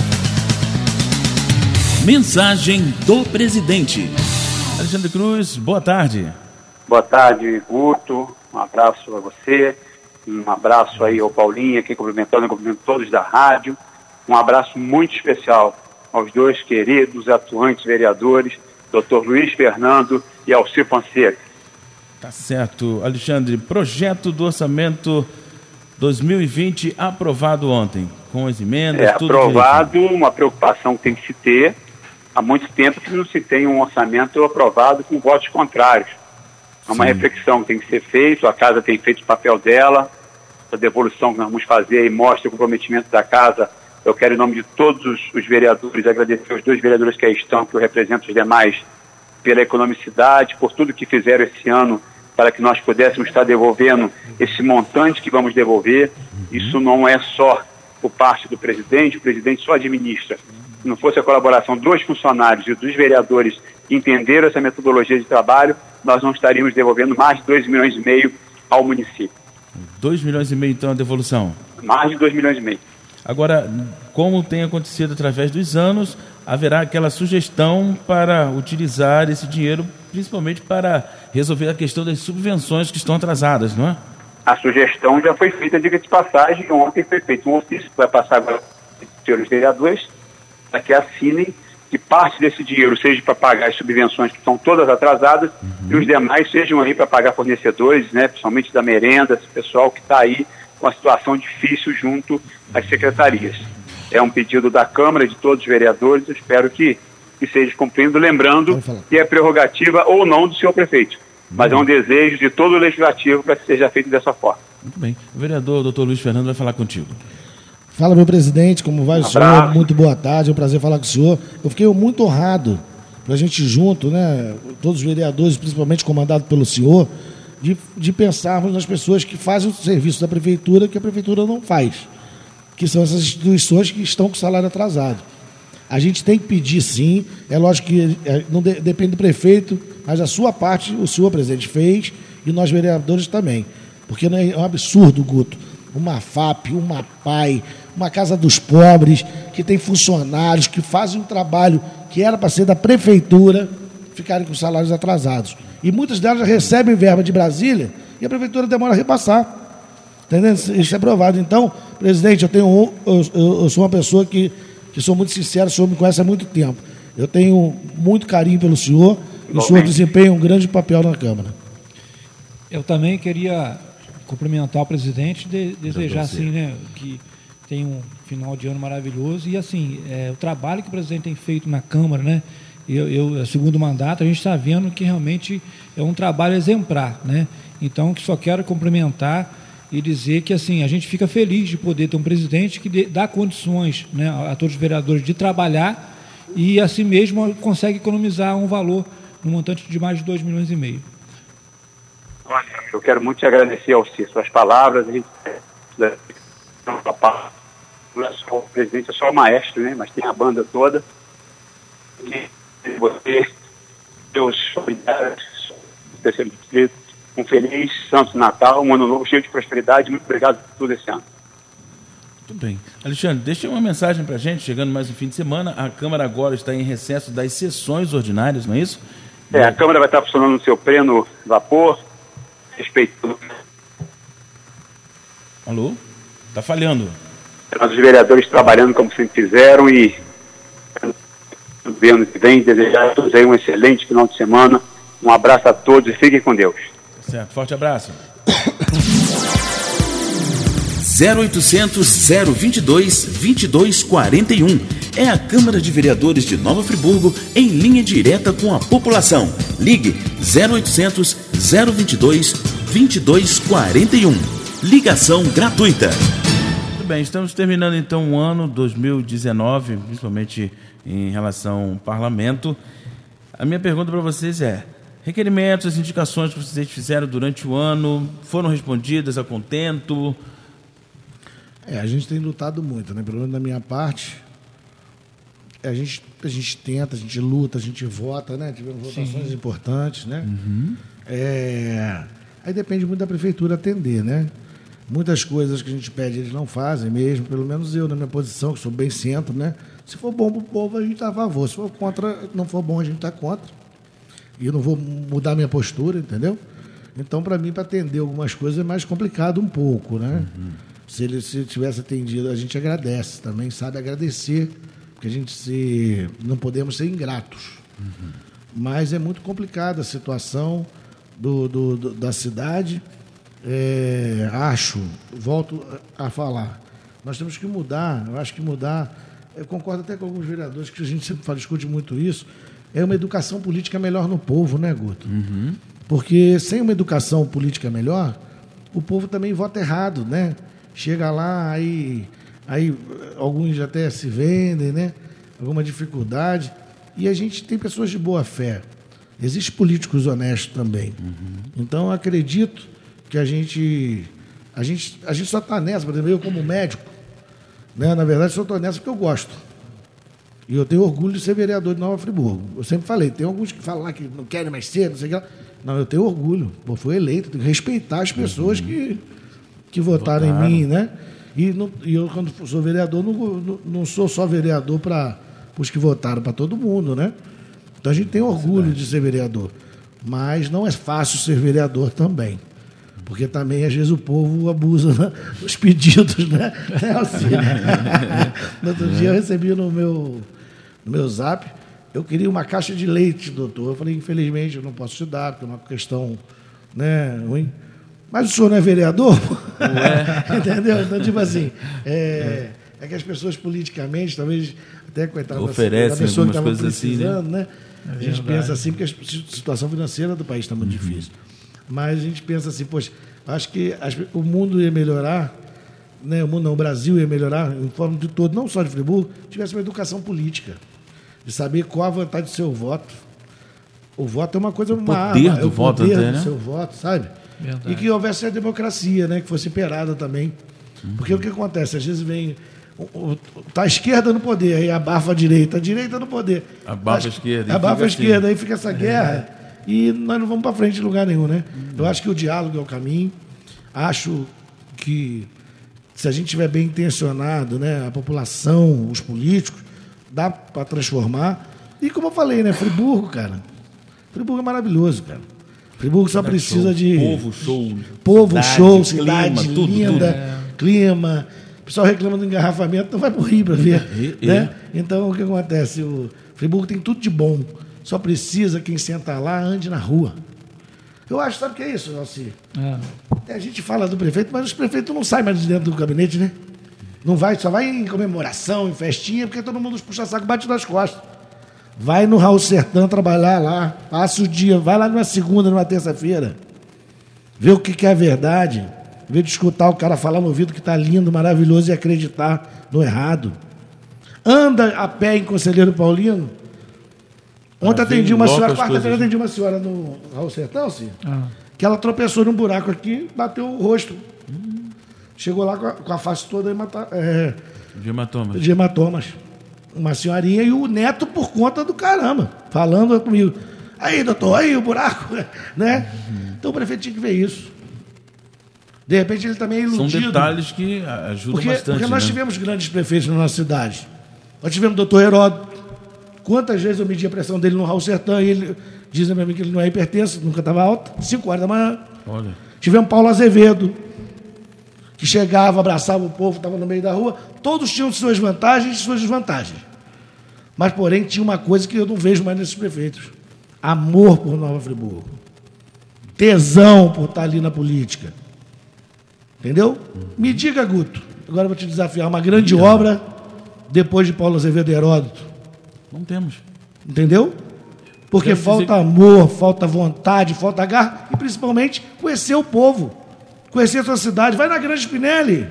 Mensagem do presidente. Alexandre Cruz, boa tarde. Boa tarde, Guto. Um abraço a você. Um abraço aí ao Paulinho, aqui cumprimento todos da rádio. Um abraço muito especial aos dois queridos atuantes vereadores, Dr. Luiz Fernando e Alci Fonseca. Tá certo. Alexandre, projeto do orçamento 2020 aprovado ontem, com as emendas, tudo aprovado, direitinho. Uma preocupação que tem que se ter. Há muito tempo que não se tem um orçamento aprovado com votos contrários. É uma reflexão que tem que ser feita, a Casa tem feito o papel dela, a devolução que nós vamos fazer e mostra o comprometimento da Casa. Eu quero, em nome de todos os vereadores, agradecer aos 2 vereadores que aí estão, que eu represento os demais, pela economicidade, por tudo que fizeram esse ano para que nós pudéssemos estar devolvendo esse montante que vamos devolver. Isso não é só por parte do presidente, o presidente só administra. Se não fosse a colaboração dos funcionários e dos vereadores que entenderam essa metodologia de trabalho, nós não estaríamos devolvendo mais de 2,5 milhões ao município. 2,5 milhões então a devolução? Mais de 2,5 milhões. Agora, como tem acontecido através dos anos, haverá aquela sugestão para utilizar esse dinheiro, principalmente para resolver a questão das subvenções que estão atrasadas, não é? A sugestão já foi feita, diga de passagem, ontem foi feito um ofício que vai passar agora para os vereadores, para que assinem que parte desse dinheiro seja para pagar as subvenções que estão todas atrasadas e os demais sejam aí para pagar fornecedores, né, principalmente da merenda, esse pessoal que está aí com a situação difícil junto às secretarias. É um pedido da Câmara, de todos os vereadores, eu espero que seja cumprido, lembrando que é prerrogativa ou não do senhor prefeito, mas é um desejo de todo o legislativo para que seja feito dessa forma. Muito bem. O vereador Dr. Luiz Fernando vai falar contigo. Fala, meu presidente, como vai o senhor? Muito boa tarde, é um prazer falar com o senhor. Eu fiquei muito honrado para a gente junto, né, todos os vereadores, principalmente comandado pelo senhor, de pensarmos nas pessoas que fazem o serviço da prefeitura que a prefeitura não faz, que são essas instituições que estão com o salário atrasado. A gente tem que pedir, sim, é lógico que não depende do prefeito, mas a sua parte o senhor presidente fez e nós vereadores também, porque não é um absurdo, Guto, uma FAP, uma PAI, uma Casa dos Pobres, que tem funcionários que fazem um trabalho que era para ser da prefeitura, ficarem com salários atrasados. E muitas delas já recebem verba de Brasília e a prefeitura demora a repassar. Entendeu? Isso é provado. Então, presidente, eu sou uma pessoa que sou muito sincero, o senhor me conhece há muito tempo. Eu tenho muito carinho pelo senhor e o senhor desempenha um grande papel na Câmara. Eu também queria cumprimentar o presidente e desejar assim, né, que tenha um final de ano maravilhoso e assim, o trabalho que o presidente tem feito na Câmara, né, segundo mandato, a gente está vendo que realmente é um trabalho exemplar, né, então que só quero cumprimentar e dizer que assim, a gente fica feliz de poder ter um presidente que dá condições, né, a todos os vereadores de trabalhar e assim mesmo consegue economizar um valor no montante de mais de 2,5 milhões. Olha, eu quero muito te agradecer, Alci, suas palavras. O presidente é só o maestro, né? Mas tem a banda toda. E você, seus familiares, um feliz Santo Natal, um ano novo cheio de prosperidade. Muito obrigado por tudo esse ano. Muito bem. Alexandre, deixa uma mensagem para a gente, chegando mais um fim de semana. A Câmara agora está em recesso das sessões ordinárias, não é isso? A Câmara vai estar funcionando no seu pleno vapor, respeitando. Alô? Tá falhando. Os vereadores trabalhando como sempre fizeram e no ano que vem, desejar a todos aí um excelente final de semana. Um abraço a todos e fiquem com Deus. Certo, forte abraço. 0800 022 2241. É a Câmara de Vereadores de Nova Friburgo em linha direta com a população. Ligue 0800 022 2241. Ligação gratuita. Muito bem, estamos terminando então o ano 2019, principalmente em relação ao parlamento. A minha pergunta para vocês é: requerimentos, as indicações que vocês fizeram durante o ano foram respondidas a contento? A gente tem lutado muito, né? Pelo menos da minha parte, a gente tenta, a gente luta, a gente vota, né? Tivemos votações importantes, né? Aí depende muito da prefeitura atender, né? Muitas coisas que a gente pede eles não fazem mesmo, pelo menos eu, na minha posição, que sou bem centro, né? Se for bom para o povo, a gente está a favor. Se for contra, não for bom, a gente está contra. E eu não vou mudar minha postura, entendeu? Então, para mim, para atender algumas coisas é mais complicado um pouco, né? Se ele tivesse atendido, a gente agradece também, sabe agradecer, porque não podemos ser ingratos. Mas é muito complicada a situação da cidade. Volto a falar, nós temos que mudar, eu acho que mudar, eu concordo até com alguns vereadores que a gente sempre discute muito isso, é uma educação política melhor no povo, né, Guto? Porque sem uma educação política melhor, o povo também vota errado, né? Chega lá, aí alguns até se vendem, né? Alguma dificuldade. E a gente tem pessoas de boa fé. Existem políticos honestos também. Então, eu acredito que a gente só está nessa, por exemplo, eu como médico, né? Na verdade, só estou nessa porque eu gosto. E eu tenho orgulho de ser vereador de Nova Friburgo. Eu sempre falei, tem alguns que falam lá que não querem mais ser, não sei o que lá. Não, eu tenho orgulho. Eu fui eleito, tenho que respeitar as pessoas que votaram em mim, né? E eu, quando sou vereador, não sou só vereador para os que votaram, para todo mundo, né? Então a gente tem orgulho de ser vereador. Mas não é fácil ser vereador também. Porque também, às vezes, o povo abusa dos pedidos, né? No outro dia eu recebi no meu zap, eu queria uma caixa de leite, doutor. Eu falei, infelizmente, eu não posso te dar, porque é uma questão, né, ruim. Mas o senhor não é vereador? Entendeu? Então, tipo assim, é que as pessoas politicamente, talvez, até coitada oferecem da pessoa que algumas estava coisas precisando, assim, né? A gente pensa assim, porque a situação financeira do país está muito difícil. Mas a gente pensa assim, poxa, acho que o mundo ia melhorar, né? O Brasil ia melhorar em forma de todo, não só de Friburgo, tivesse uma educação política, de saber qual a vantagem do seu voto. O voto é uma coisa, uma arma, é o poder do seu voto, sabe? Verdade. E que houvesse a democracia, né? Que fosse imperada também. Porque o que acontece? Às vezes vem... Está a esquerda no poder, aí abafa a direita no poder. Abafa a esquerda. Abafa a esquerda, aí fica essa guerra e nós não vamos para frente em lugar nenhum, né? Eu acho que o diálogo é o caminho. Acho que se a gente estiver bem intencionado, né? A população, os políticos, dá para transformar. E como eu falei, né? Friburgo, cara. Friburgo é maravilhoso, cara. Friburgo só precisa de... Povo, show, cidade linda, clima. O pessoal reclama do engarrafamento, não vai para o Rio para ver. Né? Então, o que acontece? O Friburgo tem tudo de bom. Só precisa, quem senta lá, ande na rua. Eu acho, sabe o que é isso, Alci? A gente fala do prefeito, mas os prefeitos não saem mais de dentro do gabinete, né? Não vai, só vai em comemoração, em festinha, porque todo mundo puxa saco, bate nas costas. Vai no Raul Sertã trabalhar lá, passa o dia, vai lá numa segunda, numa terça-feira, vê o que é a verdade, vê de escutar o cara falar no ouvido que está lindo, maravilhoso e acreditar no errado. Anda a pé em Conselheiro Paulino. Ontem atendi uma senhora, quarta-feira atendi uma senhora no Raul Sertão, sim, que ela tropeçou num buraco aqui, bateu o rosto. Chegou lá com a face toda de hematomas. Uma senhorinha e o neto por conta do caramba, falando comigo. Aí, doutor, aí o buraco, né? Então o prefeito tinha que ver isso. De repente ele também é iludido. São detalhes que ajudam bastante. Porque nós tivemos grandes prefeitos na nossa cidade. Nós tivemos o doutor Heródoto. Quantas vezes eu medi a pressão dele no Raul Sertã e ele Dizem para mim que ele não é hipertenso, nunca estava alto, 5 horas da manhã. Olha. Tivemos Paulo Azevedo, que chegava, abraçava o povo, estava no meio da rua. Todos tinham suas vantagens e suas desvantagens. Mas, porém, tinha uma coisa que eu não vejo mais nesses prefeitos. Amor por Nova Friburgo. Tesão por estar ali na política. Entendeu? Me diga, Guto, agora eu vou te desafiar, uma grande obra depois de Paulo Azevedo e Heródoto. Não temos. Entendeu? Porque falta amor, falta vontade, falta garra e, principalmente, conhecer o povo, conhecer a sua cidade. Vai na Grande Spinelli.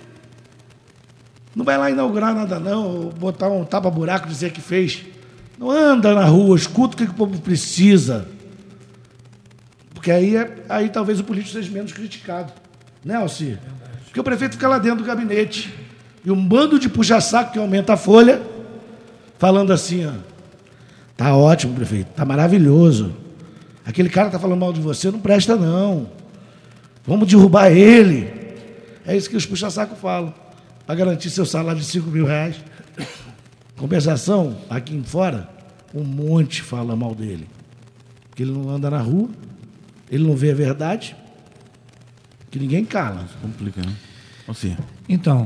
Não vai lá inaugurar nada, não, botar um tapa-buraco, dizer que fez. Não anda na rua, escuta o que o povo precisa. Porque aí talvez o político seja menos criticado. Né, Alci? Porque o prefeito fica lá dentro do gabinete e um bando de puxa-saco que aumenta a folha, falando assim, ó, tá ótimo, prefeito, tá maravilhoso. Aquele cara que tá falando mal de você não presta, não. Vamos derrubar ele. É isso que os puxa-saco falam. Para garantir seu salário de R$5.000. Compensação, aqui em fora, um monte fala mal dele. Porque ele não anda na rua, ele não vê a verdade, que ninguém cala. Complica, né? Assim. Então,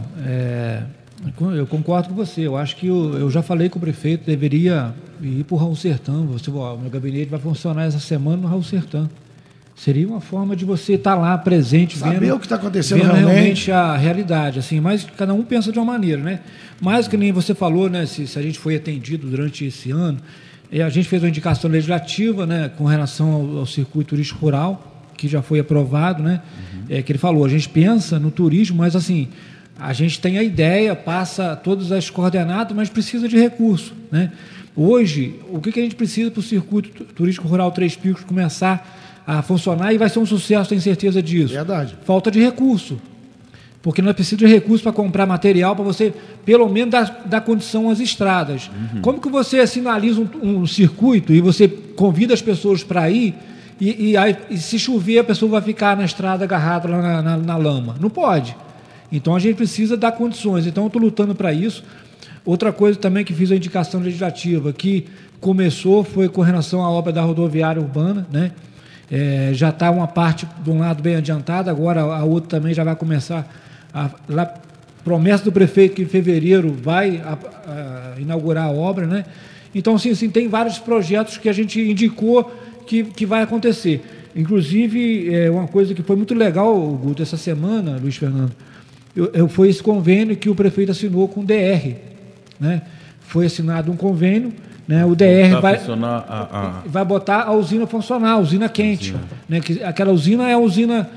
eu concordo com você. Eu acho que eu já falei que o prefeito deveria ir para o Raul Sertã. O meu gabinete vai funcionar essa semana no Raul Sertã. Seria uma forma de você estar lá presente, saber o que está acontecendo realmente a realidade, assim, mas cada um pensa de uma maneira, né? Mas que nem você falou, né? Se a gente foi atendido durante esse ano, a gente fez uma indicação legislativa, né? Com relação ao circuito turístico rural, que já foi aprovado, né? Que ele falou, a gente pensa no turismo, mas assim, a gente tem a ideia, passa todas as coordenadas, mas precisa de recurso, né? Hoje, o que a gente precisa para o circuito turístico rural Três Picos começar a funcionar e vai ser um sucesso, tenho certeza disso. Verdade. Falta de recurso. Porque nós precisamos de recurso para comprar material, para você, pelo menos, dar condição às estradas. Como que você sinaliza um circuito e você convida as pessoas para ir e se chover a pessoa vai ficar na estrada agarrada lá na lama? Não pode. Então a gente precisa dar condições. Então eu estou lutando para isso. Outra coisa também que fiz a indicação legislativa, que começou, foi com relação à obra da rodoviária urbana, né? Já está uma parte de um lado bem adiantada, agora a outra também já vai começar. Promessa do prefeito que em fevereiro vai inaugurar a obra, né? Então, assim, tem vários projetos que a gente indicou que vai acontecer. Inclusive, uma coisa que foi muito legal, Guto, essa semana, Luiz Fernando, foi esse convênio que o prefeito assinou com o DR, né? Foi assinado um convênio, né? O DR vai botar a usina funcionar, a usina quente. Né? Aquela usina é a usina,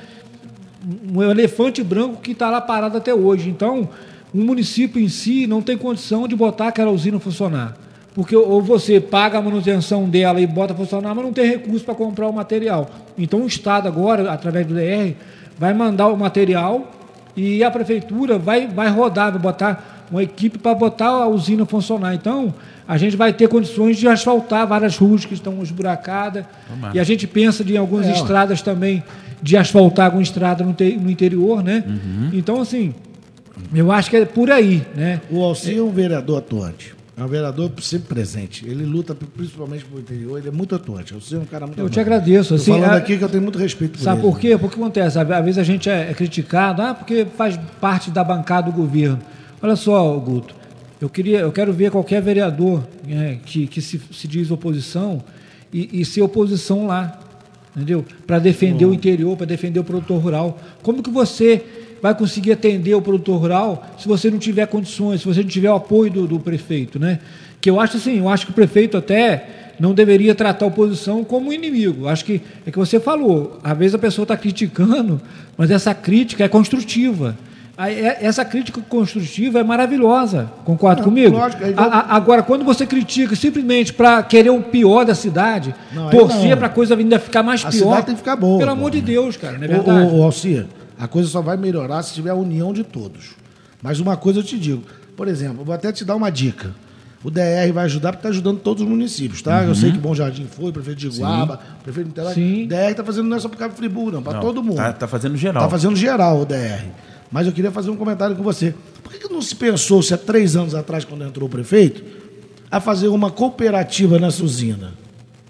um elefante branco que está lá parado até hoje. Então, o município em si não tem condição de botar aquela usina funcionar. Porque ou você paga a manutenção dela e bota funcionar, mas não tem recurso para comprar o material. Então, o Estado agora, através do DR, vai mandar o material e a prefeitura vai rodar, vai botar uma equipe para botar a usina funcionar. Então, a gente vai ter condições de asfaltar várias ruas que estão esburacadas. E a gente pensa em algumas estradas também, de asfaltar alguma estrada no interior, né? Então, assim, eu acho que é por aí, né? O Alci é um vereador atuante. É um vereador sempre presente. Ele luta principalmente pelo interior, ele é muito atuante. Eu sou um cara muito atuante. Eu te agradeço. Estou falando aqui que eu tenho muito respeito por ele. Sabe por quê? Porque acontece, às vezes a gente é criticado, porque faz parte da bancada do governo. Olha só, Guto, eu quero ver qualquer vereador que se diz oposição e ser oposição lá, entendeu? Para defender o interior, para defender o produtor rural. Como que você vai conseguir atender o produtor rural se você não tiver condições, se você não tiver o apoio do prefeito, né? Que eu acho assim, que o prefeito até não deveria tratar a oposição como inimigo. Acho que é que você falou, às vezes a pessoa está criticando, mas essa crítica é construtiva. Essa crítica construtiva é maravilhosa, concorda comigo? Lógico, agora, quando você critica simplesmente para querer o pior da cidade, torcer para a coisa ainda ficar mais pior, a cidade tem que ficar boa. Pelo amor de Deus, cara, não é verdade? Ô, Alci, a coisa só vai melhorar se tiver a união de todos. Mas uma coisa eu te digo, por exemplo, eu vou até te dar uma dica. O DR vai ajudar porque está ajudando todos os municípios, tá? Eu sei que Bom Jardim foi, o prefeito de Iguaba, o prefeito de Niterói. O DR está fazendo não é só para Cabo Friburgo, não, para todo mundo. Está fazendo geral. Está fazendo geral o DR. Mas eu queria fazer um comentário com você. Por que não se pensou, se há 3 anos atrás, quando entrou o prefeito, a fazer uma cooperativa nessa usina?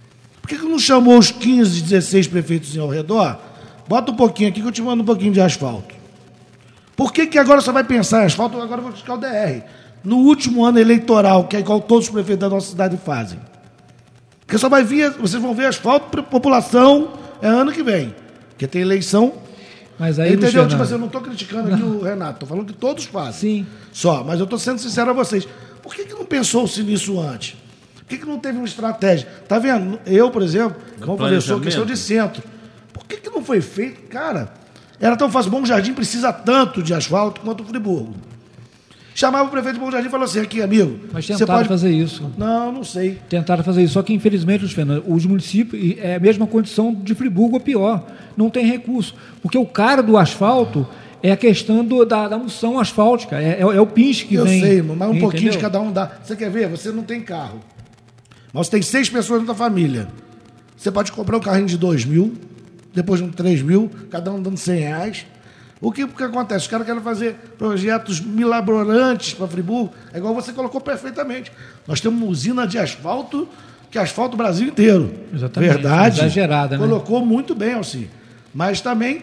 que não chamou os 15, 16 prefeitos ao redor? Bota um pouquinho aqui que eu te mando um pouquinho de asfalto. Por que agora você vai pensar em asfalto? Agora eu vou buscar o DR. No último ano eleitoral, que é igual todos os prefeitos da nossa cidade fazem. Porque só vai vir, vocês vão ver asfalto para a população ano que vem. Porque tem eleição. Mas aí, entendeu? Tipo assim, eu não estou criticando aqui o Renato, estou falando que todos fazem. Sim. Só, mas eu estou sendo sincero a vocês. Por que não pensou-se nisso antes? Por que não teve uma estratégia? Tá vendo? Eu, por exemplo, como eu falei, eu sou questão de centro. Por que não foi feito? Cara, era tão fácil. Bom Jardim precisa tanto de asfalto quanto o Friburgo. Chamava o prefeito de Bom Jardim e falou assim, aqui, amigo... Mas tentaram fazer isso. Não sei. Tentaram fazer isso, só que, infelizmente, os municípios, é a mesma condição de Friburgo ou pior, não tem recurso. Porque o cara do asfalto é a questão da moção asfáltica, é o pinche que vem... Eu sei, mas um pouquinho entendeu? de cada um dá. Você quer ver? Você não tem carro. Mas você tem 6 pessoas na tua família. Você pode comprar um carrinho de 2.000, depois de 3.000, cada um dando R$100. O que acontece? Os caras querem fazer projetos milaborantes para Friburgo. É igual você colocou perfeitamente. Nós temos uma usina de asfalto que asfalta o Brasil inteiro. Exatamente. Verdade. Exagerada, né? Colocou muito bem, Alci. Mas também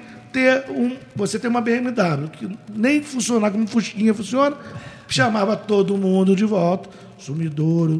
você tem uma BMW que nem funcionar como Fusquinha funciona, chamava todo mundo de volta. Sumidouro,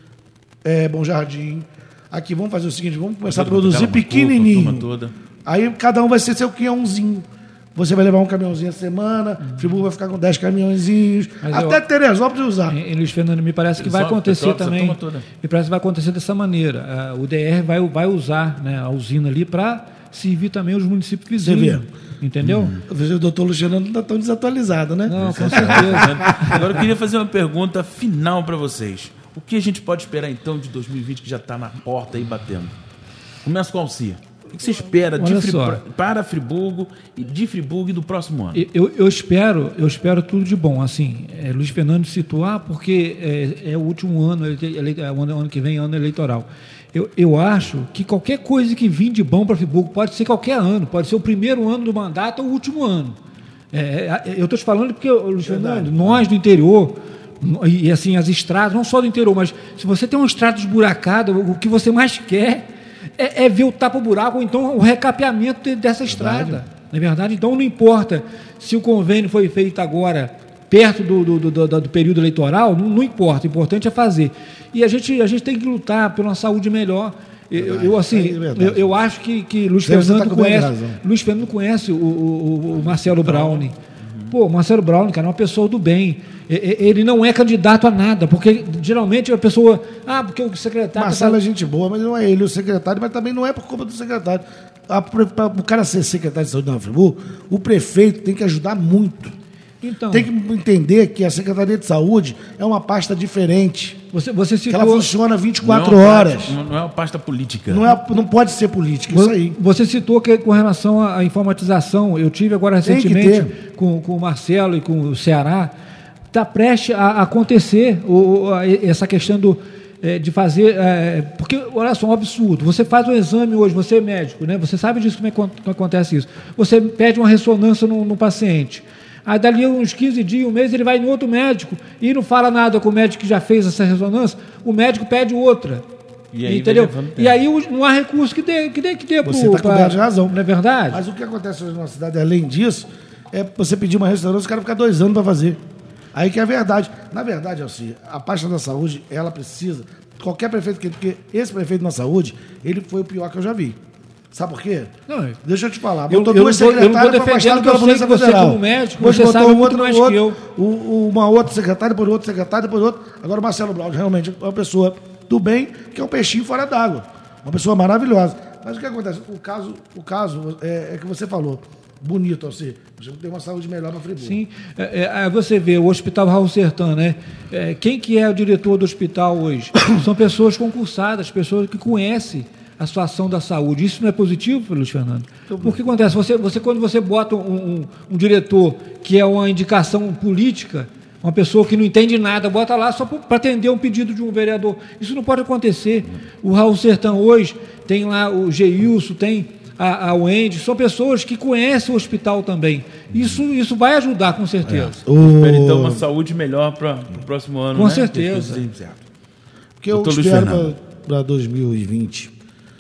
Bom Jardim. Aqui, vamos fazer o seguinte, vamos começar a produzir pequenininho. Aí cada um vai ser seu caminhãozinho. Você vai levar um caminhãozinho a semana, Friburgo vai ficar com 10 caminhãozinhos, até Teresópolis usar. Em Luiz Fernando, me parece que vai acontecer também. Me parece que vai acontecer dessa maneira. O DR vai usar, né, a usina ali para servir também os municípios vizinhos. Entendeu? O doutor Luciano não está tão desatualizado, né? Não, com certeza. Agora eu queria fazer uma pergunta final para vocês. O que a gente pode esperar então de 2020 que já está na porta aí batendo? Começa com o Alci. O que você espera para Friburgo e de Friburgo e do próximo ano? Eu espero tudo de bom. Assim, Luiz Fernando citou, porque é o último ano, ano que vem, ano eleitoral. Eu acho que qualquer coisa que vir de bom para Friburgo pode ser qualquer ano, pode ser o primeiro ano do mandato ou o último ano. Eu estou te falando porque, Luiz Fernando, nós do interior, e assim, as estradas, não só do interior, mas se você tem uma estrada esburacada, o que você mais quer é ver o tapa-buraco ou então o recapeamento dessa estrada. Não é verdade? Então não importa se o convênio foi feito agora, perto do período eleitoral, não importa. O importante é fazer. E a gente tem que lutar por uma saúde melhor. Eu acho que Luiz Fernando conhece o Marcelo Browne. Pô, Marcelo Browne, cara, é uma pessoa do bem. Ele não é candidato a nada, porque geralmente a pessoa... porque o secretário... Marcelo é gente boa, mas não é ele o secretário, mas também não é por culpa do secretário. Para o cara ser secretário de saúde da Friburgo, o prefeito tem que ajudar muito. Então, tem que entender que a Secretaria de Saúde é uma pasta diferente. Você citou, que ela funciona 24 horas. Não é uma pasta política. Não pode ser política, isso aí. Você citou que com relação à informatização, eu tive agora recentemente com o Marcelo e com o Ceará, está prestes a acontecer essa questão de fazer... porque, olha só, um absurdo. Você faz um exame hoje, você é médico, né? Você sabe disso, como acontece isso. Você pede uma ressonância no paciente. Aí, dali uns 15 dias, um mês, ele vai no outro médico e não fala nada com o médico que já fez essa ressonância, o médico pede outra. E aí, entendeu? E aí não há recurso que dê Você está coberto de razão. Não é verdade? Mas o que acontece hoje na cidade, além disso, é você pedir uma ressonância, o cara ficar 2 anos para fazer. Aí que é a verdade. Na verdade, Alci, a pasta da saúde, ela precisa... Qualquer prefeito, porque esse prefeito na saúde, ele foi o pior que eu já vi. Sabe por quê? Não, deixa eu te falar. Eu não estou defendendo que você como médico, você sabe muito mais que eu. Uma outra secretária, por outro secretário, por outro. Agora o Marcelo Braude realmente é uma pessoa do bem, que é um peixinho fora d'água. Uma pessoa maravilhosa. Mas o que acontece? O caso é que você falou. Bonito, você tem uma saúde melhor para Friburgo. Sim. Você vê o Hospital Raul Sertã, né? Quem que é o diretor do hospital hoje? São pessoas concursadas, pessoas que conhecem a situação da saúde. Isso não é positivo, Luiz Fernando? Porque acontece, quando você bota um diretor que é uma indicação política, uma pessoa que não entende nada, bota lá só para atender um pedido de um vereador. Isso não pode acontecer. O Raul Sertã hoje tem lá o Geilson, tem a Wendy, são pessoas que conhecem o hospital também. Isso vai ajudar, com certeza. Espero, então, uma saúde melhor para o próximo ano. Com certeza. O que eu espero para 2020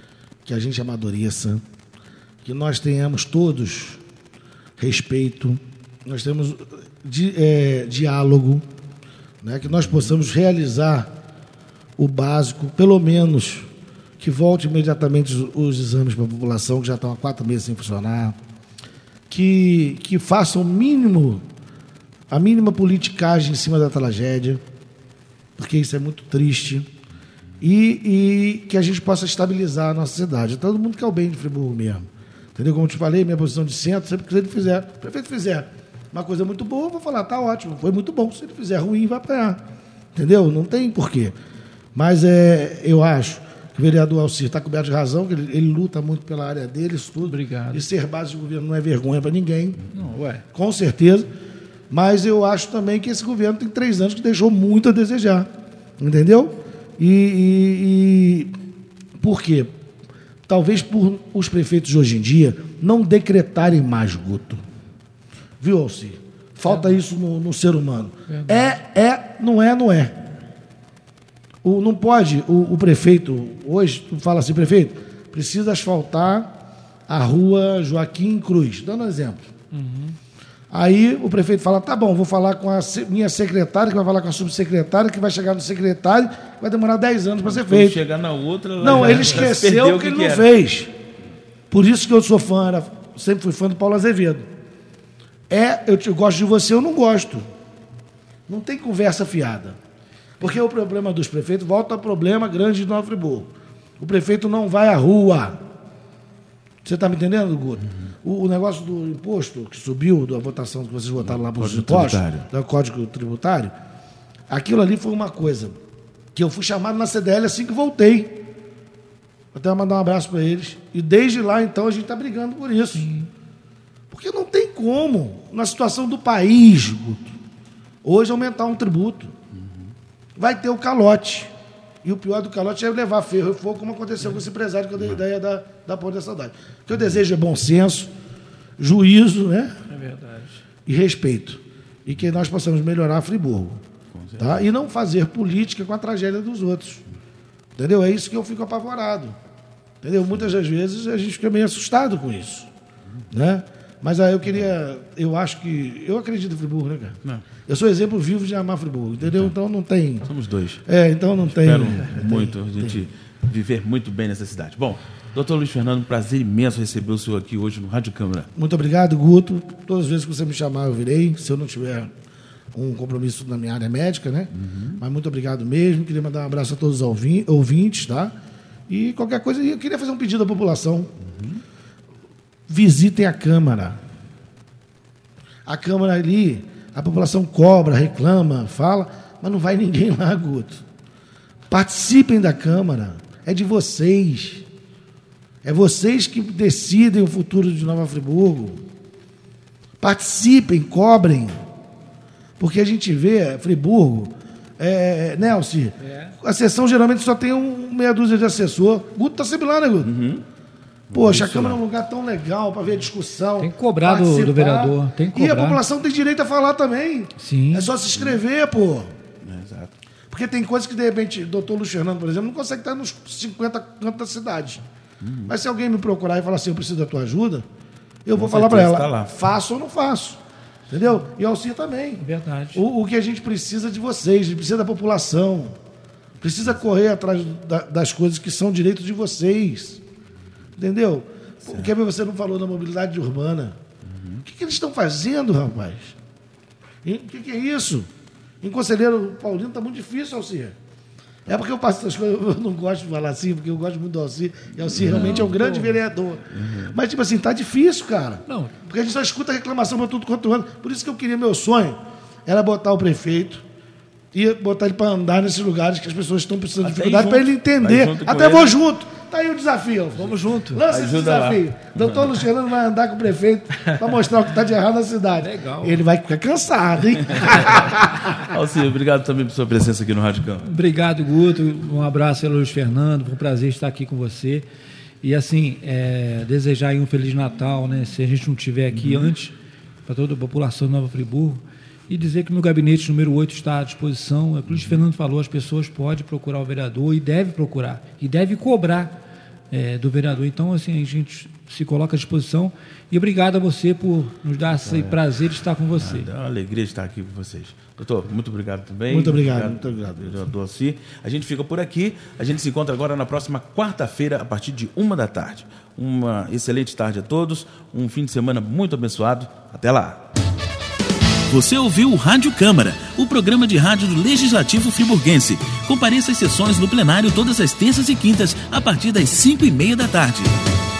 que a gente amadureça, que nós tenhamos todos respeito, nós temos diálogo, né? Que nós possamos realizar o básico, pelo menos que volte imediatamente os exames para a população, que já estão há 4 meses sem funcionar, que façam a mínima politicagem em cima da tragédia, porque isso é muito triste, e que a gente possa estabilizar a nossa cidade. Todo mundo quer o bem de Friburgo mesmo. Entendeu? Como eu te falei, minha posição de centro, sempre que ele fizer, o prefeito fizer uma coisa muito boa, eu vou falar, tá ótimo, foi muito bom. Se ele fizer ruim, vai apanhar. Entendeu? Não tem porquê. Mas eu acho que o vereador Alcir está coberto de razão, que ele luta muito pela área dele, isso tudo. Obrigado. E ser base de governo não é vergonha para ninguém. Não, ué. Com certeza. Mas eu acho também que esse governo tem 3 anos que deixou muito a desejar. Entendeu? E por quê? Talvez por os prefeitos de hoje em dia não decretarem mais, Guto. Viu, Alcir? Falta isso no ser humano. Não é. Não pode, o prefeito, hoje, tu fala assim, prefeito, precisa asfaltar a rua Joaquim Cruz, dando um exemplo. Uhum. Aí o prefeito fala, tá bom, vou falar com a minha secretária, que vai falar com a subsecretária, que vai chegar no secretário, vai demorar 10 anos para ser feito. Chegar na outra... Não, ele esqueceu que ele não fez. Por isso que eu sou fã, sempre fui fã do Paulo Azevedo. Eu gosto de você, eu não gosto. Não tem conversa fiada. Porque o problema dos prefeitos volta ao problema grande de Nova Friburgo. O prefeito não vai à rua. Você está me entendendo, Guto? O negócio do imposto que subiu, da votação que vocês votaram lá para os impostos, do Código Tributário, aquilo ali foi uma coisa que eu fui chamado na CDL assim que voltei. Até mandar um abraço para eles. E desde lá, então, a gente está brigando por isso. Sim. Porque não tem como, na situação do país, Guto, hoje aumentar um tributo. Vai ter o calote. E o pior do calote é levar ferro e fogo, como aconteceu com esse empresário que eu dei ideia da Ponte da Saudade. O que eu desejo é bom senso, juízo, né? É verdade. E respeito. E que nós possamos melhorar Friburgo. Tá? E não fazer política com a tragédia dos outros. Entendeu? É isso que eu fico apavorado. Entendeu? Muitas das vezes a gente fica meio assustado com isso. Né? Mas eu acho que... Eu acredito em Friburgo, né, cara? Não. Eu sou exemplo vivo de amar Friburgo, entendeu? Então não tem... Somos 2. Então não tem... Espero muito a gente viver muito bem nessa cidade. Bom, doutor Luiz Fernando, um prazer imenso receber o senhor aqui hoje no Rádio Câmara. Muito obrigado, Guto. Todas as vezes que você me chamar, eu virei. Se eu não tiver um compromisso na minha área médica, né? Mas muito obrigado mesmo. Queria mandar um abraço a todos os ouvintes, tá? E qualquer coisa, eu queria fazer um pedido à população. Visitem a Câmara. A Câmara ali, a população cobra, reclama, fala, mas não vai ninguém lá, Guto. Participem da Câmara. É de vocês. É vocês que decidem o futuro de Nova Friburgo. Participem, cobrem. Porque a gente vê Friburgo, né, Alcir? A sessão geralmente só tem meia dúzia de assessor. Guto está sempre lá, né, Guto? Poxa, a Câmara é um lugar tão legal para ver a discussão. Tem que cobrar do vereador. Tem que cobrar. E a população tem direito a falar também. Sim. É só se inscrever, pô. Exato. Porque tem coisas que, de repente, o doutor Luiz Fernando, por exemplo, não consegue estar nos 50 cantos da cidade. Mas se alguém me procurar e falar assim, eu preciso da tua ajuda, eu vou falar para ela, faço ou não faço. Entendeu? E o Alcir também. Verdade. O que a gente precisa de vocês, a gente precisa da população. Precisa correr atrás das coisas que são direitos de vocês. Entendeu? Porque você não falou da mobilidade urbana. O que eles estão fazendo, rapaz? O que é isso? Em Conselheiro Paulino está muito difícil, Alcir. É porque eu passo essas coisas, eu não gosto de falar assim, porque eu gosto muito do Alcir, e o Alcir realmente é um grande vereador. Mas, tipo assim, tá difícil, cara. Não. Porque a gente só escuta reclamação para tudo quanto ano. Por isso que eu queria, meu sonho era botar o prefeito e botar ele para andar nesses lugares que as pessoas estão precisando de dificuldade, para ele entender. Até vou junto. Tá aí o desafio. Vamos junto. Lança esse desafio. Doutor Luciano vai andar com o prefeito para mostrar o que está de errado na cidade. Legal. Ele vai ficar cansado, hein? Alcir, obrigado também por sua presença aqui no Rádio Câmara. Obrigado, Guto. Um abraço, Luiz Fernando. Foi um prazer estar aqui com você. E, assim, desejar aí um Feliz Natal, né? Se a gente não estiver aqui antes, para toda a população de Nova Friburgo. E dizer que o meu gabinete número 8 está à disposição. É o que o Luiz Fernando falou, as pessoas podem procurar o vereador e deve procurar. E deve cobrar do vereador. Então, assim, a gente se coloca à disposição. E obrigado a você por nos dar esse prazer de estar com você. É uma alegria de estar aqui com vocês. Doutor, muito obrigado também. Muito obrigado. Vereador Alci. A gente fica por aqui. A gente se encontra agora na próxima quarta-feira, a partir de 13h. Uma excelente tarde a todos. Um fim de semana muito abençoado. Até lá. Você ouviu o Rádio Câmara, o programa de rádio do Legislativo Friburguense. Compareça às sessões no plenário todas as terças e quintas, a partir das 5h30 da tarde.